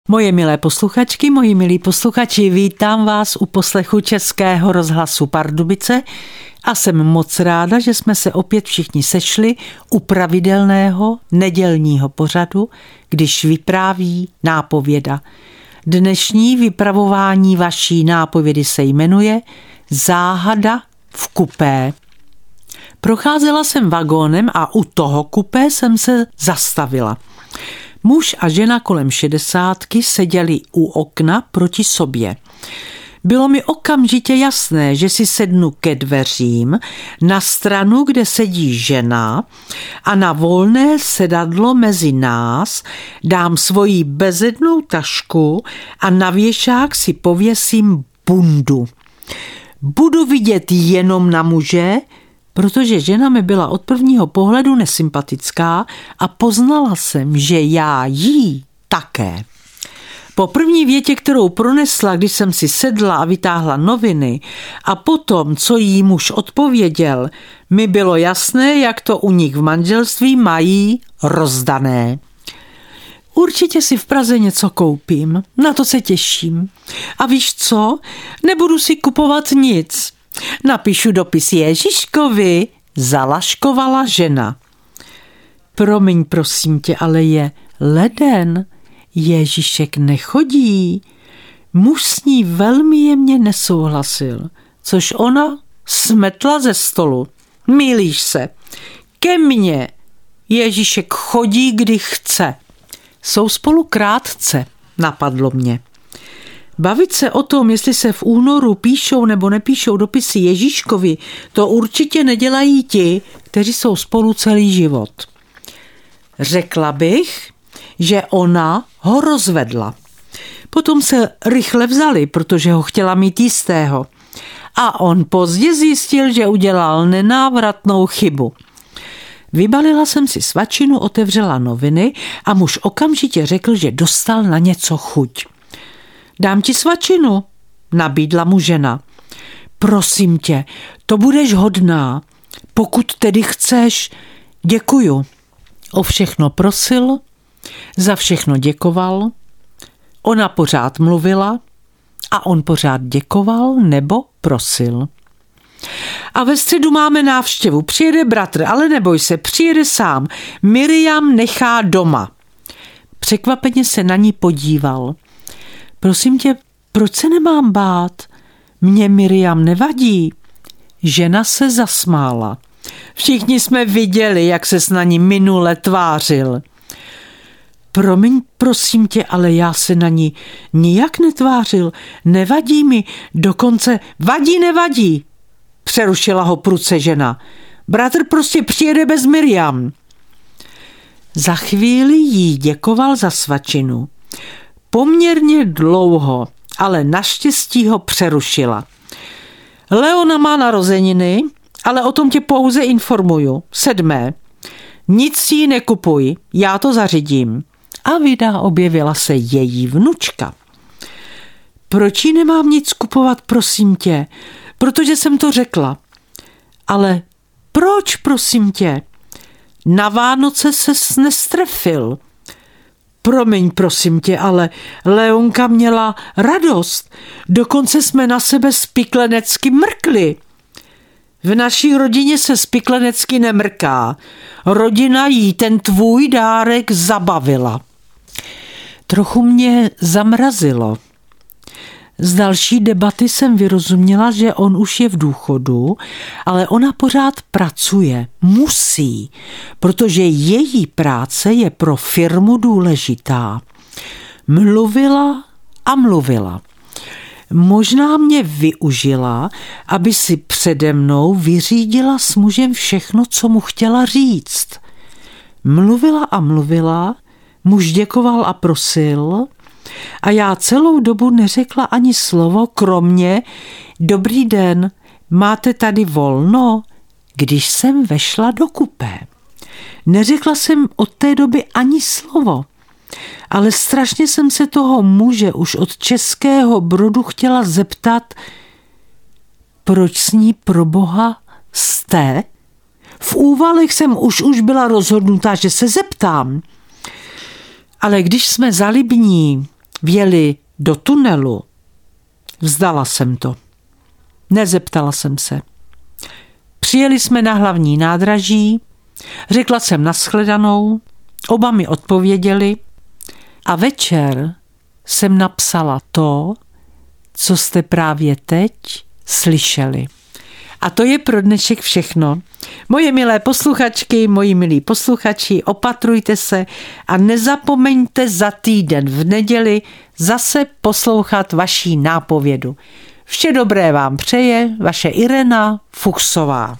Moje milé posluchačky, moji milí posluchači, vítám vás u poslechu Českého rozhlasu Pardubice a jsem moc ráda, že jsme se opět všichni sešli u pravidelného nedělního pořadu, když vypráví nápověda. Dnešní vypravování vaší nápovědy se jmenuje Záhada v kupé. Procházela jsem vagónem a u toho kupé jsem se zastavila. Muž a žena kolem 60 seděli u okna proti sobě. Bylo mi okamžitě jasné, že si sednu ke dveřím na stranu, kde sedí žena a na volné sedadlo mezi nás dám svoji bezednou tašku a na věšák si pověsím bundu. Budu vidět jenom na muže, protože žena mi byla od prvního pohledu nesympatická a poznala jsem, že já jí také. Po první větě, kterou pronesla, když jsem si sedla a vytáhla noviny a potom, co jí muž odpověděl, mi bylo jasné, jak to u nich v manželství mají rozdané. Určitě si v Praze něco koupím, na to se těším. A víš co? Nebudu si kupovat nic. Napíšu dopis Ježíškovi, zalaškovala žena. Promiň, prosím tě, ale je leden. Ježíšek nechodí. Muž s ní velmi jemně nesouhlasil, což ona smetla ze stolu. Mýlíš se. Ke mně. Ježíšek chodí, kdy chce. Jsou spolu krátce, napadlo mě. Bavit se o tom, jestli se v únoru píšou nebo nepíšou dopisy Ježíškovi, to určitě nedělají ti, kteří jsou spolu celý život. Řekla bych, že ona ho rozvedla. Potom se rychle vzali, protože ho chtěla mít jistého. A on pozdě zjistil, že udělal nenávratnou chybu. Vybalila jsem si svačinu, otevřela noviny a muž okamžitě řekl, že dostal na něco chuť. Dám ti svačinu, nabídla mu žena. Prosím tě, to budeš hodná. Pokud tedy chceš, děkuju. O všechno prosil, za všechno děkoval. Ona pořád mluvila a on pořád děkoval nebo prosil. A ve středu máme návštěvu. Přijede bratr, ale neboj se, přijede sám. Miriam nechá doma. Překvapeně se na ní podíval. Prosím tě, proč se nemám bát? Mně Miriam nevadí. Žena se zasmála. Všichni jsme viděli, jak ses na ní minule tvářil. Promiň, prosím tě, ale já se na ní nijak netvářil. Nevadí mi, dokonce vadí, nevadí. Přerušila ho prudce žena. Bratr prostě přijede bez Miriam. Za chvíli jí děkoval za svačinu. Poměrně dlouho, ale naštěstí ho přerušila. Leona má narozeniny, ale o tom tě pouze informuju. 7. Nic si nekupuj, já to zařídím. A vida objevila se její vnučka. Proč jí nemám nic kupovat, prosím tě? Protože jsem to řekla. Ale proč, prosím tě? Na Vánoce ses nestrefil. Promiň, prosím tě, ale Leonka měla radost. Dokonce jsme na sebe spiklenecky mrkli. V naší rodině se spiklenecky nemrká. Rodina jí ten tvůj dárek zabavila. Trochu mě zamrazilo. Z další debaty jsem vyrozuměla, že on už je v důchodu, ale ona pořád pracuje. Musí, protože její práce je pro firmu důležitá. Mluvila a mluvila. Možná mě využila, aby si přede mnou vyřídila s mužem všechno, co mu chtěla říct. Mluvila a mluvila, muž děkoval a prosil a já celou dobu neřekla ani slovo, kromě dobrý den, máte tady volno, když jsem vešla do kupé. Neřekla jsem od té doby ani slovo, ale strašně jsem se toho muže už od Českého Brodu chtěla zeptat, proč s ní pro boha jste? V úvalech jsem už byla rozhodnutá, že se zeptám. Ale když jsme za Libní vjeli do tunelu, vzdala jsem to. Nezeptala jsem se. Přijeli jsme na hlavní nádraží, řekla jsem nashledanou, oba mi odpověděli a večer jsem napsala to, co jste právě teď slyšeli. A to je pro dnešek všechno. Moje milé posluchačky, moji milí posluchači, opatrujte se a nezapomeňte za týden v neděli zase poslouchat vaší nápovědu. Vše dobré vám přeje vaše Irena Fuchsová.